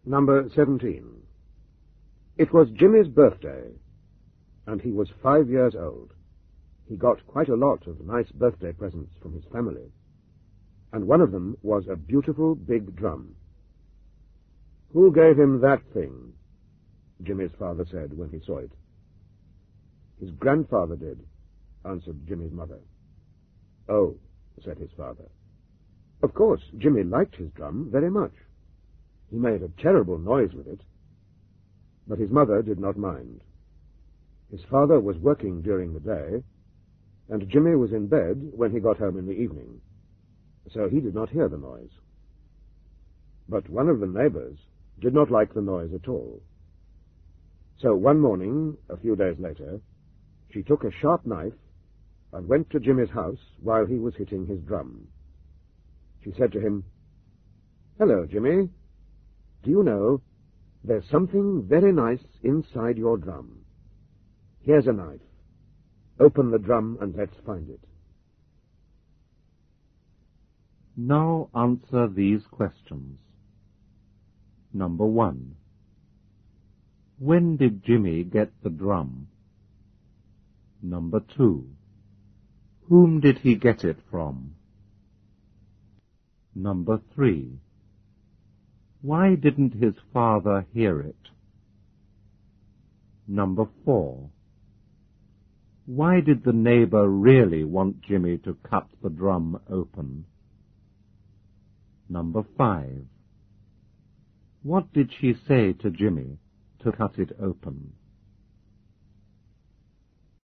Number 17. It was Jimmy's birthday, and he was 5 years old. He got quite a lot of nice birthday presents from his family, and one of them was a beautiful big drum. "Who gave him that thing?" Jimmy's father said when he saw it. "His grandfather did," answered Jimmy's mother. "Oh," said his father. Of course, Jimmy liked his drum very much. He made a terrible noise with it, but his mother did not mind. His father was working during the day, and Jimmy was in bed when he got home in the evening, so he did not hear the noise. But one of the neighbors did not like the noise at all. So one morning, a few days later, she took a sharp knife and went to Jimmy's house while he was hitting his drum. She said to him, "Hello, Jimmy. Do you know, there's something very nice inside your drum. Here's a knife. Open the drum and let's find it." Now answer these questions. Number 1. When did Jimmy get the drum? Number 2. Whom did he get it from? Number 3. Why didn't his father hear it? Number 4. Why did the neighbor really want Jimmy to cut the drum open? Number 5. What did she say to Jimmy to cut it open?